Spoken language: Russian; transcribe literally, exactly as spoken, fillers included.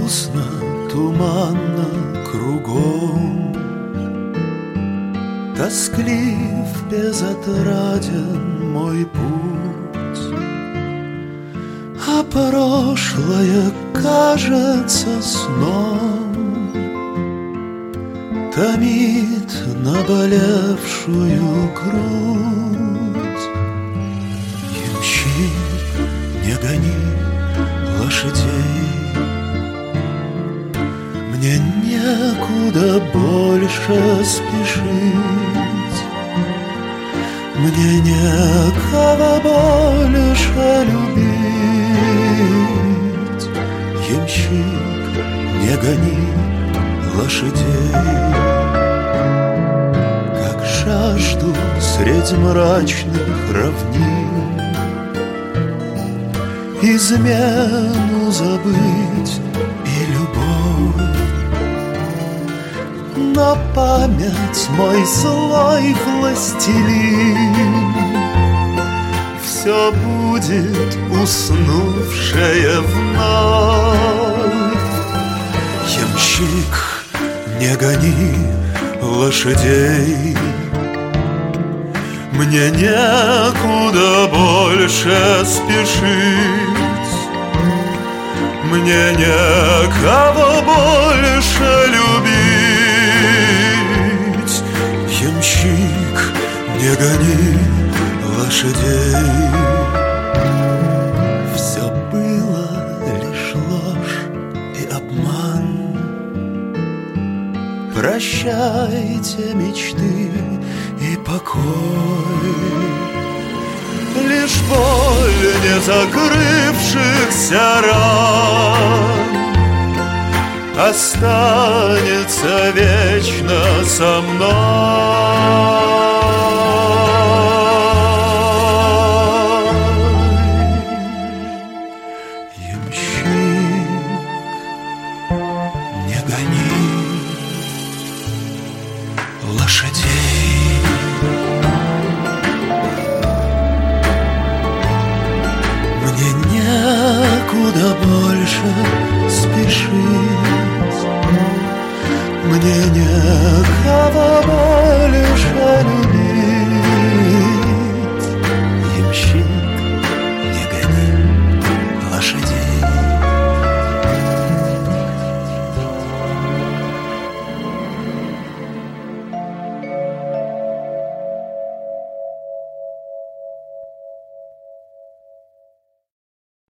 грустно, туманно кругом, тосклив, безотраден мой путь, а прошлое кажется сном, томит наболевшую грудь. Ямщик, не гони лошадей, мне некуда больше спешить, мне некого больше любить. Ямщик, не гони лошадей, как жажду средь мрачных равнин измену забыть и любовь. На память мой злой властелин все будет уснувшее вновь. Ямщик, не гони лошадей, мне некуда больше спешить, мне некого больше любить. Ямщик, не гони лошадей, все было лишь ложь и обман. Прощайте мечты и покой, лишь боль не закрывшихся ран останется вечно со мной. Ямщик, не гони лошадей, мне некуда больше спешить,